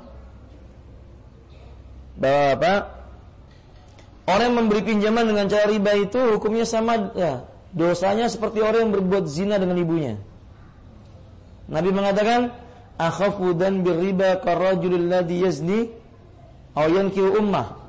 Bapak, orang yang memberi pinjaman dengan cara riba itu hukumnya sama ya, dosanya seperti orang yang berbuat zina dengan ibunya. Nabi mengatakan, akhafu dan birriba karrajulil ladzi yazni aw yankihu ummah.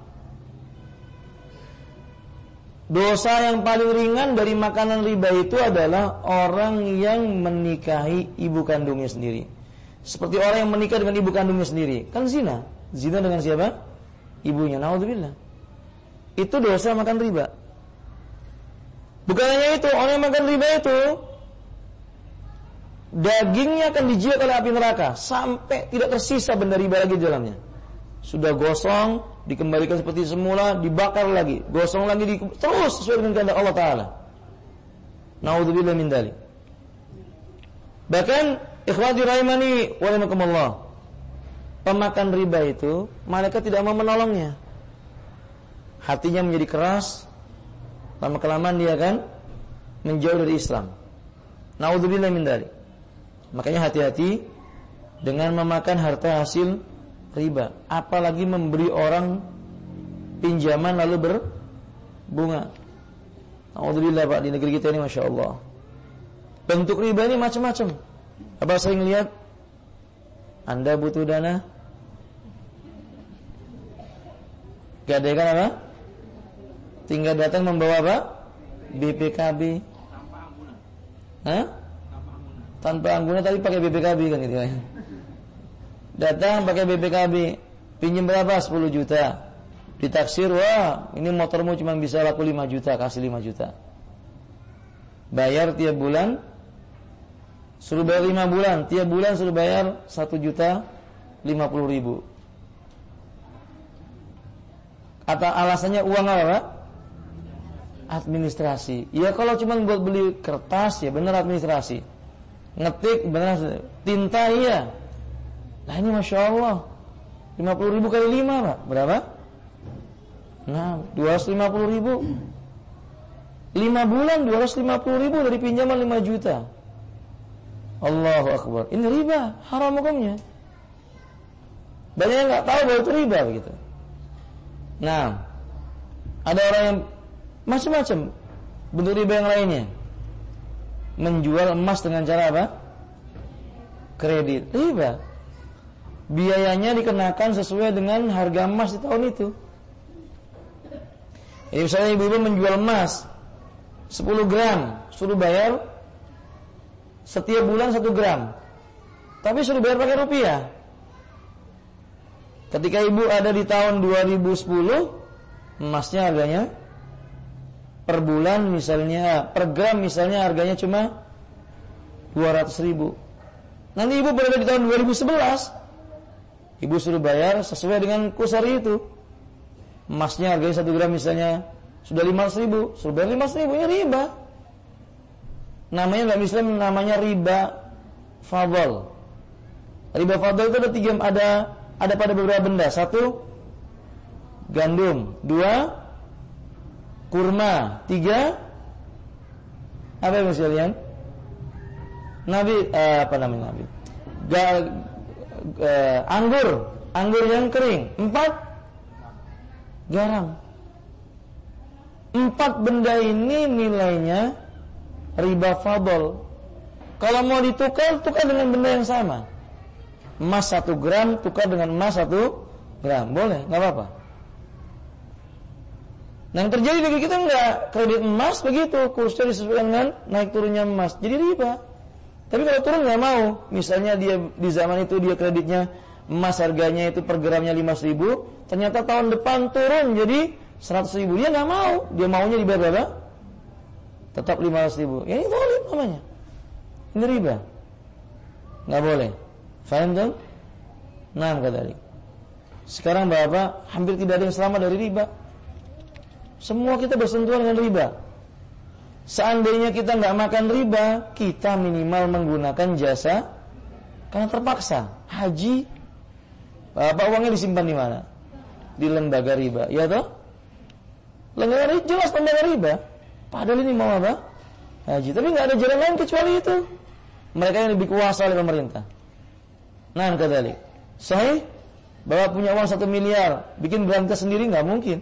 Dosa yang paling ringan dari makanan riba itu adalah orang yang menikahi ibu kandungnya sendiri. Seperti orang yang menikah dengan ibu kandungnya sendiri. Kan zina. Zina dengan siapa? Ibunya. Naudzubillah. Itu dosa makan riba. Bukan hanya itu, orang yang makan riba itu dagingnya akan dijilat oleh api neraka sampai tidak tersisa benda riba lagi di dalamnya. Sudah gosong, dikembalikan seperti semula, dibakar lagi, gosong lagi, di, terus sesuai dengan kehendak Allah Ta'ala. Naudzubillah min dzalik. Bahkan ikhwati rahimani wa rahimakumullah, pemakan riba itu malaikat tidak mau menolongnya. Hatinya menjadi keras, lama kelamaan dia akan menjauh dari Islam. Naudzubillah min dzalik. Makanya hati-hati dengan memakan harta hasil riba, apalagi memberi orang pinjaman lalu berbunga. Alhamdulillah Pak, di negeri kita ini Masya Allah bentuk riba ini macam-macam. Apa saya ngelihat Anda butuh dana, gadaikan apa? Tinggal datang membawa apa? B P K B. Tanpa anggunan. Hah? Tanpa anggunan tapi pakai B P K B kan gitu ya. Datang pakai B P K B, pinjam berapa? sepuluh juta. Ditaksir, wah ini motormu cuma bisa laku lima juta, kasih lima juta. Bayar tiap bulan, suruh bayar lima bulan, tiap bulan suruh bayar satu juta lima puluh ribu. Kata alasannya uang apa Pak? Administrasi. Ya kalau cuma buat beli kertas ya benar administrasi. Ngetik benar, tinta iya. Nah ini Masya Allah lima puluh ribu kali lima Pak, berapa? Nah, dua ratus lima puluh ribu. lima bulan dua ratus lima puluh ribu dari pinjaman lima juta. Allahu Akbar. Ini riba, haram hukumnya. Banyak yang gak tahu bahwa itu riba begitu. Nah, ada orang yang macam-macam bentuk riba yang lainnya. Menjual emas dengan cara apa? Kredit. Riba. Biayanya dikenakan sesuai dengan harga emas di tahun itu. Jadi misalnya ibu-ibu menjual emas sepuluh gram, suruh bayar setiap bulan satu gram. Tapi suruh bayar pakai rupiah. Ketika ibu ada di tahun dua ribu sepuluh, emasnya harganya per bulan misalnya, per gram misalnya harganya cuma dua ratus ribu. Nanti ibu berada di tahun dua ribu sebelas, ibu suruh bayar sesuai dengan kurs hari itu. Emasnya harganya satu gram misalnya sudah lima ratus ribu, suruh bayar lima ratus ribu, ini riba. Namanya dalam Islam namanya riba fadl. Riba fadl itu ada tiga, ada ada pada beberapa benda. Satu, gandum. Dua, kurma. Tiga, apa yang sekalian? Nabi, eh, apa namanya Nabi? Ga, eh, anggur, anggur yang kering. Empat, garam. Empat benda ini nilainya riba fadl. Kalau mau ditukar, tukar dengan benda yang sama. Emas satu gram tukar dengan emas satu gram, boleh, nggak apa-apa. Nah, yang terjadi bagi kita enggak, kredit emas begitu, kursnya disesuaikan dengan naik turunnya emas, jadi riba. Tapi kalau turun nggak mau, misalnya dia di zaman itu dia kreditnya emas harganya itu per gramnya lima ratus ribu, ternyata tahun depan turun jadi seratus ribu, dia nggak mau, dia maunya dibayar berapa? Tetap lima ratus ribu. Ya ini zalim namanya. Ini riba. Nggak boleh. Faham tuh? Nah, kadalik. Sekarang Bapak hampir tidak ada yang selamat dari riba. Semua kita bersentuhan dengan riba. Seandainya kita nggak makan riba, kita minimal menggunakan jasa karena terpaksa. Haji, Bapak uangnya disimpan di mana? Di lembaga riba, ya toh? Lembaga riba jelas lembaga riba. Padahal ini mau apa? Haji. Tapi nggak ada jalan lain kecuali itu. Mereka yang lebih kuasa oleh pemerintah. Nah, kadalik. Sahih? Bapak punya uang satu miliar, bikin berangkas sendiri nggak mungkin.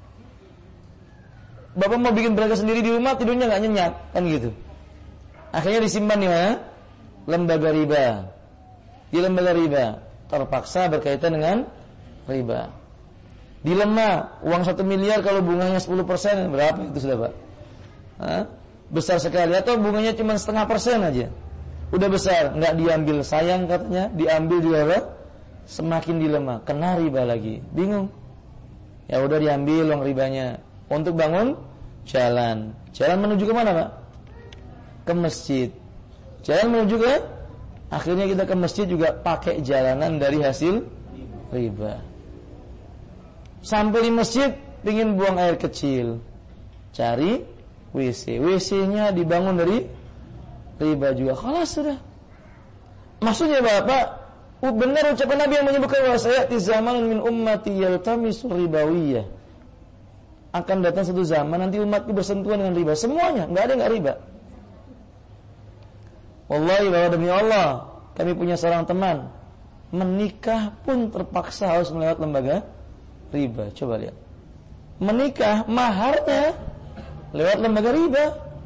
Bapak mau bikin berangkas sendiri di rumah, tidurnya nggak nyenyak, kan gitu. Akhirnya disimpan di mana? Lembaga riba. Di lembaga riba terpaksa berkaitan dengan riba. Dilema, uang satu miliar kalau bunganya sepuluh persen, berapa itu sudah Pak? Hah? Besar sekali, atau bunganya cuma setengah persen aja. Udah besar, nggak diambil, sayang katanya, diambil juga Pak. Semakin dilema, kena riba lagi, bingung. Ya udah diambil uang ribanya untuk bangun jalan. Jalan menuju ke mana Pak? Ke masjid. Jalan menuju ke, akhirnya kita ke masjid juga pakai jalanan dari hasil riba. Sampai di masjid, ingin buang air kecil, cari W C. W C-nya dibangun dari riba juga. Khalas sudah. Maksudnya Bapak, benar ucapan Nabi yang menyebutkan bahwa sayati zamanun min ummati yaltamisu ribawiyah. Akan datang satu zaman nanti umatku bersentuhan dengan riba. Semuanya, enggak ada yang enggak riba. Wallahi bahwa demi Allah, kami punya seorang teman, menikah pun terpaksa harus melewat lembaga riba. Coba lihat. Menikah maharnya lewat lembaga riba.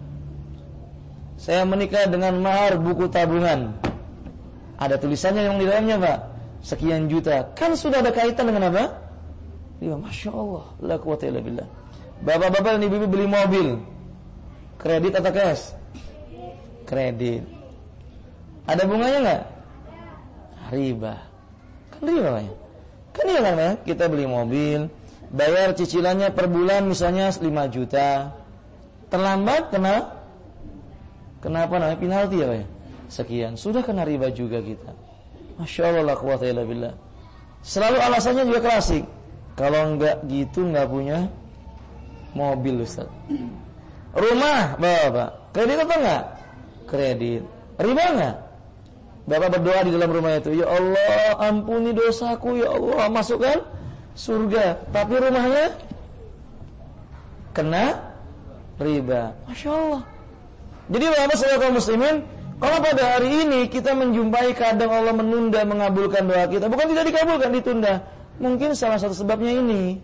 Saya menikah dengan mahar buku tabungan. Ada tulisannya yang di dalamnya Pak, sekian juta. Kan sudah ada kaitan dengan apa? Riba. Masya Allah, la quwwata illa billah. Bapak-bapak dan ibu-ibu beli mobil, kredit atau cash? Kredit. Ada bunganya nggak? Riba. Kan riba Pak. Kan iya kan ya? Kita beli mobil, bayar cicilannya per bulan misalnya lima juta. Terlambat kena kenapa namanya penalti ya, Pak ya? Sekian. Sudah kena riba juga kita. Masya Allah la quwwata illa billah. Selalu alasannya juga klasik. Kalau enggak gitu enggak punya mobil, Ustaz. Rumah, Bapak. Kredit apa enggak? Kredit. Riba enggak? Bapak berdoa di dalam rumah itu, ya Allah, ampuni dosaku, ya Allah, masukkan surga. Tapi rumahnya kena riba. Masya Allah. Jadi Bapak saudara kaum muslimin, kalau pada hari ini kita menjumpai kadang Allah menunda mengabulkan doa kita, bukan tidak dikabulkan, ditunda. Mungkin salah satu sebabnya ini.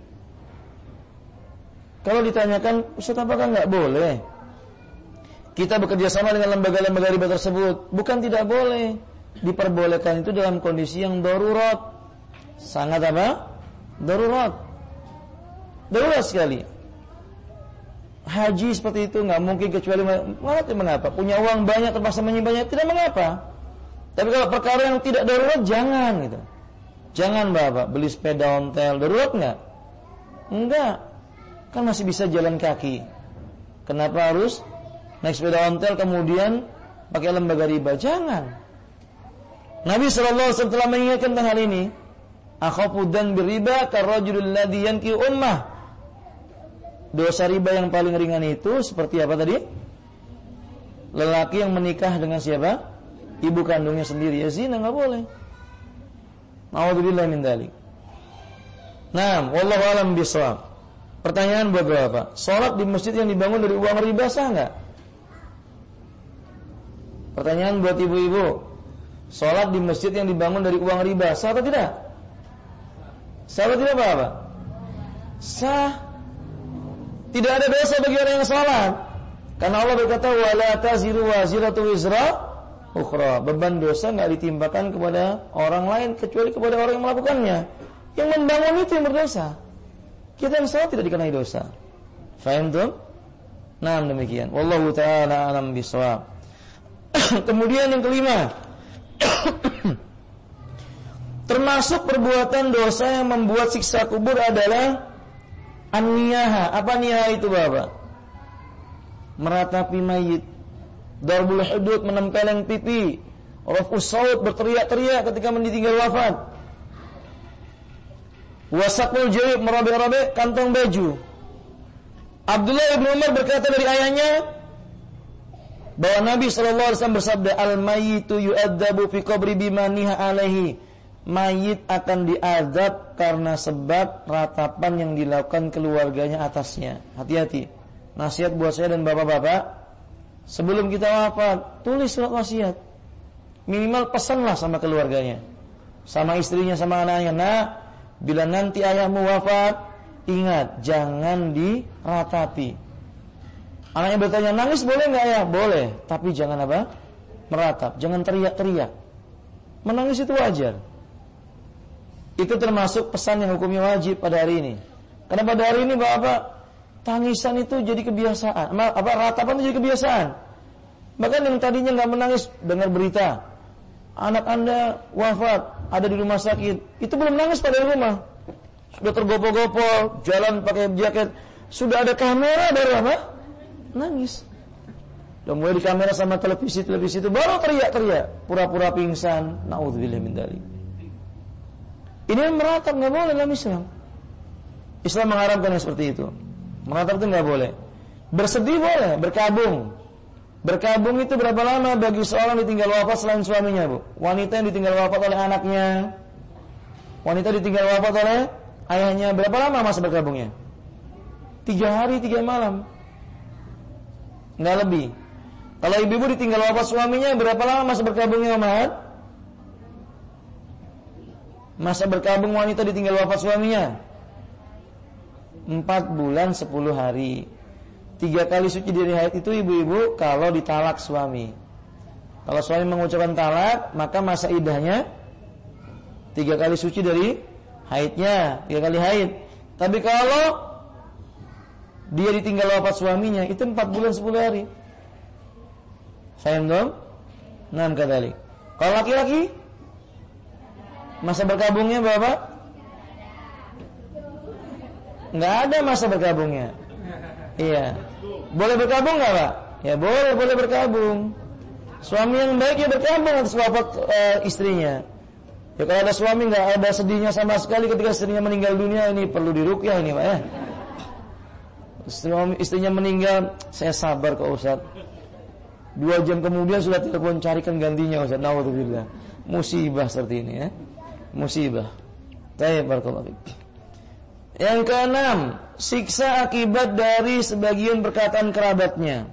Kalau ditanyakan, Ustaz apakah enggak boleh kita bekerja sama dengan lembaga-lembaga riba tersebut? Bukan tidak boleh. Diperbolehkan itu dalam kondisi yang darurat. Sangat apa? Darurat. Darurat sekali. Haji seperti itu nggak mungkin kecuali mengapa? Mengapa? Punya uang banyak terpaksa menyimpannya, tidak mengapa. Tapi kalau perkara yang tidak darurat jangan gitu. Jangan Bapak beli sepeda ontel, darurat nggak? Enggak. Kan masih bisa jalan kaki. Kenapa harus naik sepeda ontel kemudian pakai lembaga riba? Jangan. Nabi sallallahu alaihi wasallam telah mengingatkan tentang hal ini. Akhafu dan biriba karrajulul ladzi yanki ummah. Dosa riba yang paling ringan itu seperti apa tadi? Lelaki yang menikah dengan siapa? Ibu kandungnya sendiri. Ya zina, enggak boleh. Nauzubillah min dzalik. Naam, wallahu alam bishawab. Pertanyaan buat Bapak, salat di masjid yang dibangun dari uang riba sah enggak? Pertanyaan buat ibu-ibu, salat di masjid yang dibangun dari uang riba sah atau tidak? Sah atau tidak Bapak? Sah. Tidak ada dosa bagi orang yang salat. Karena Allah berkata wala taziru waziratu wizra ukhra. Beban dosa enggak ditimpakan kepada orang lain kecuali kepada orang yang melakukannya. Yang membangun itu yang berdosa. Kita yang salat tidak dikenai dosa. Faham tuh? Nah, demikian. Wallahu taala alam bishawab. Kemudian yang kelima. Termasuk perbuatan dosa yang membuat siksa kubur adalah an-niyaha. Apa niyaha itu Bapak? Meratapi mayit, darbul hudud, menempeleng pipi, raf'us saut, berteriak-teriak ketika ditinggal wafat, wasaqul jayib, merobek-robek kantong baju. Abdullah bin Umar berkata dari ayahnya bahwa Nabi sallallahu alaihi wasallam bersabda, al-mayyitu yu'adzabu fi qabri bima niha alaihi. Mayit akan diazab karena sebab ratapan yang dilakukan keluarganya atasnya. Hati-hati. Nasihat buat saya dan bapak-bapak, sebelum kita wafat, tulis surat wasiat. Minimal pesanlah sama keluarganya, sama istrinya, sama anaknya. Nah, bila nanti ayahmu wafat, ingat, jangan diratapi. Anaknya bertanya, nangis boleh nggak ya? Boleh, tapi jangan apa? Meratap, jangan teriak-teriak. Menangis itu wajar. Itu termasuk pesan yang hukumnya wajib pada hari ini. Karena pada hari ini Bapak, tangisan itu jadi kebiasaan. Apa ratapan itu jadi kebiasaan. Bahkan yang tadinya nggak menangis dengar berita anak Anda wafat, ada di rumah sakit, itu belum nangis pada rumah. Sudah tergopoh-gopoh, jalan pakai jaket, sudah ada kamera baru apa? Nangis. Udah mulai di kamera sama televisi-televisi itu baru teriak-teriak, pura-pura pingsan. Nauzubillah min dzalik. Ini meratap nggak boleh dalam Islam. Islam mengharamkan yang seperti itu. Meratap itu nggak boleh. Bersedih boleh, berkabung. Berkabung itu berapa lama bagi seorang ditinggal wafat selain suaminya, Bu? Wanita yang ditinggal wafat oleh anaknya, wanita ditinggal wafat oleh ayahnya, berapa lama masa berkabungnya? Tiga hari, tiga malam, nggak lebih. Kalau ibu-ibu ditinggal wafat suaminya, berapa lama masa berkabungnya, Muhammad? Masa berkabung wanita ditinggal wafat suaminya empat bulan sepuluh hari. Tiga kali suci dari haid itu ibu-ibu kalau ditalak suami. Kalau suami mengucapkan talak, maka masa iddahnya tiga kali suci dari haidnya, tiga kali haid. Tapi kalau dia ditinggal wafat suaminya, itu empat bulan sepuluh hari. Faham dong? Nah, kadalik. Kalau laki-laki, masa berkabungnya berapa? nggak ada masa berkabungnya. Iya. Boleh berkabung nggak, Pak? Ya boleh, boleh berkabung. Suami yang baik ya berkabung atas wafat uh, istrinya. Ya kalau ada suami nggak ada sedihnya sama sekali ketika istrinya meninggal dunia, ini perlu diruqyah ini, Pak ya. Istri, istrinya meninggal, saya sabar kok Ustaz. Dua jam kemudian sudah telepon carikan gantinya Ustaz. Nauzubillah. Musibah seperti ini ya. Musibah. Baik, barakallahu fiik. Yang keenam, siksa akibat dari sebagian perkataan kerabatnya.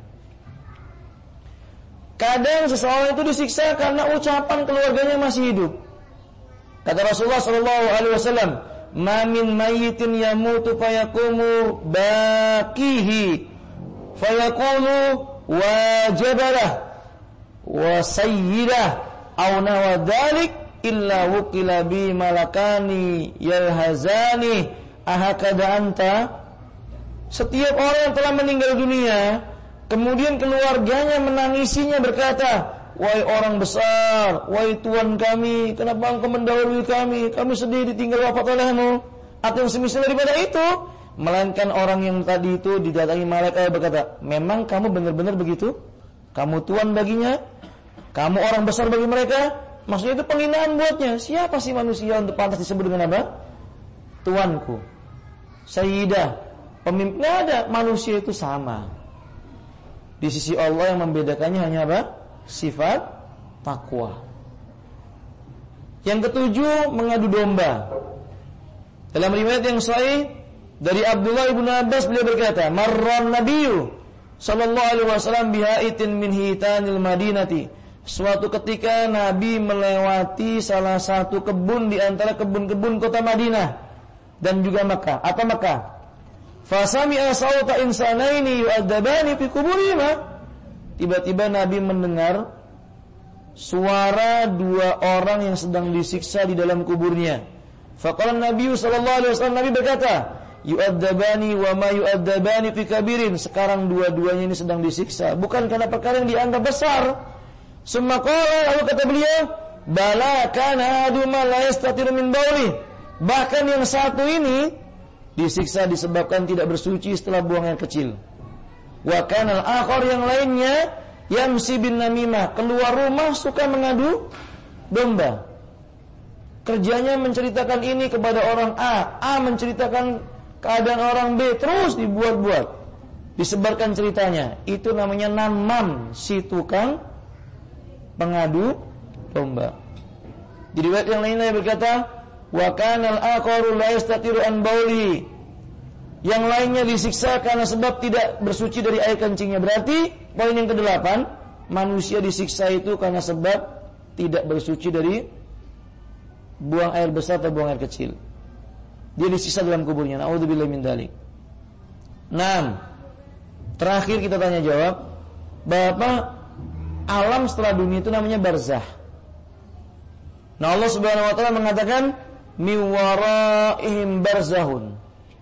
Kadang seseorang itu disiksa karena ucapan keluarganya masih hidup. Kata Rasulullah sallallahu alaihi wasallam, "Ma min mayyitin yamutu fayaqumu baqihi fayaqulu wajabalah wa sayyidah aw nawadhalik illa wukila bi malakani yalhazani ahakada anta." Setiap orang yang telah meninggal dunia, kemudian keluarganya menangisinya berkata, "Wahai orang besar, wahai Tuhan kami, kenapa engkau mendahului kami? Kami sedih ditinggal wafat olehmu." Atau yang semisal daripada itu. Melainkan orang yang tadi itu didatangi malaikat berkata, "Memang kamu benar-benar begitu? Kamu Tuhan baginya? Kamu orang besar bagi mereka?" Maksudnya itu penghinaan buatnya. Siapa sih manusia untuk pantas disebut dengan apa? Tuanku, Sayyidah, pemimpin. Nggak ada. Manusia itu sama. Di sisi Allah yang membedakannya hanya apa? Sifat takwa. Yang ketujuh, mengadu domba. Dalam riwayat yang sahih dari Abdullah ibn Abbas, beliau berkata, "Marran Nabiyyu sallallahu alaihi wasallam bihaitin min hitanil Madinati." Suatu ketika Nabi melewati salah satu kebun di antara kebun-kebun kota Madinah dan juga Makkah atau Makkah. Fa sami'a sauta insanaini yu'adzabani fi kuburihima. Tiba-tiba Nabi mendengar suara dua orang yang sedang disiksa di dalam kuburnya. Faqala Nabi sallallahu alaihi wasallam, Nabi berkata, "Yu'adzabani wa ma yu'adzabani fi kabirin." Sekarang dua-duanya ini sedang disiksa bukan karena perkara yang dianggap besar. Summa qala, lalu kata beliau, "Bala kana aduma la yastatiru min bauli." Bahkan yang satu ini disiksa disebabkan tidak bersuci setelah buang air kecil. Wa kana al-akhar, yang lainnya, yamsi bin namimah, keluar rumah suka mengadu domba. Kerjanya menceritakan ini kepada orang A, A menceritakan keadaan orang B, terus dibuat-buat, disebarkan ceritanya. Itu namanya namam, si tukang pengadu domba. Di riwayat yang lainnya berkata, "Wa kana al-akharu la yastatiru an bauli." Yang lainnya disiksa karena sebab tidak bersuci dari air kencingnya. Berarti poin yang kedelapan, manusia disiksa itu karena sebab tidak bersuci dari buang air besar atau buang air kecil. Dia disiksa dalam kuburnya. Na'udzubillahi min dzalik. enam. Terakhir kita tanya jawab, Bapak, alam setelah dunia itu namanya barzah. Nah, Allah Subhanahu wa taala mengatakan, "Mi waraihim barzahun."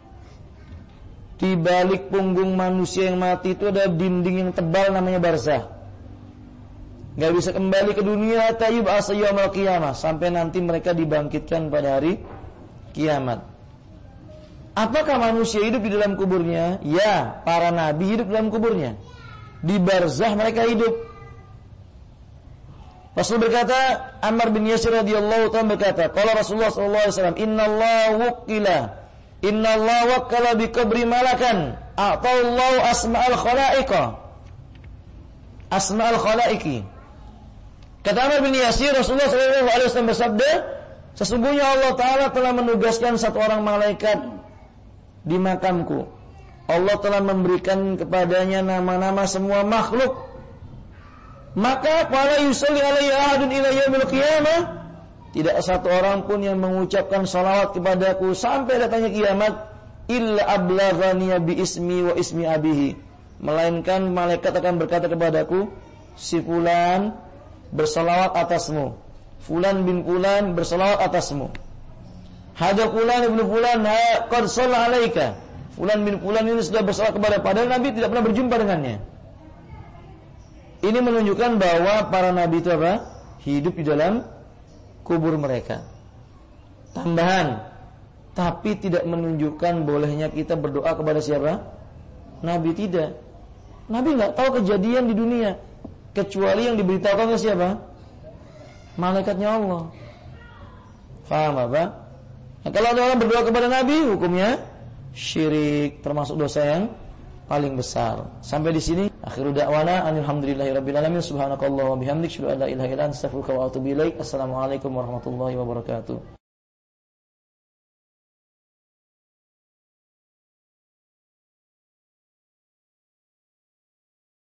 Di balik punggung manusia yang mati itu ada dinding yang tebal namanya barzah. Gak bisa kembali ke dunia hatta yub'atsa yaumil qiyamah, sampai nanti mereka dibangkitkan pada hari kiamat. Apakah manusia hidup di dalam kuburnya? Ya, para nabi hidup dalam kuburnya. Di barzah mereka hidup. Rasul berkata, Ammar bin Yasir radhiyallahu ta'ala berkata, qala Rasulullah sallallahu alaihi wasallam, "Innallaha wukila Innallaha wakkala bi qabri malakan, a'tallahu asma'al khalaiqa." Asma'al khalaiki. Kata Ammar bin Yasir, Rasulullah sallallahu alaihi wasallam bersabda, sesungguhnya Allah Ta'ala telah menugaskan satu orang malaikat di makamku. Allah telah memberikan kepadanya nama-nama semua makhluk. Maka wala yusalli alaihi ahadun ila yaumil qiyamah, tidak satu orang pun yang mengucapkan salawat kepadaku sampai datangnya kiamat, illa ablaghani bi ismi wa ismi abihi, melainkan malaikat akan berkata kepadaku, si fulan bersalawat atasmu, fulan bin fulan bersalawat atasmu, hada fulan ibnu fulan qad shalla alaika, fulan bin fulan ini sudah bersalawat kepada, padahal Nabi tidak pernah berjumpa dengannya. Ini menunjukkan bahwa para nabi itu apa? Hidup di dalam kubur mereka. Tambahan, tapi tidak menunjukkan bolehnya kita berdoa kepada siapa? Nabi. Tidak. Nabi nggak tahu kejadian di dunia kecuali yang diberitahukan ke siapa? Malaikatnya Allah. Faham apa? Nah, kalau ada orang berdoa kepada Nabi, hukumnya syirik, termasuk dosa yang paling besar. Sampai di sini akhiru da'wana alhamdulillahirabbil alamin subhanakallahumma wa bihamdika asyhadu an la ilaha illa anta astaghfiruka wa atubu ilaik. Assalamualaikum warahmatullahi wabarakatuh.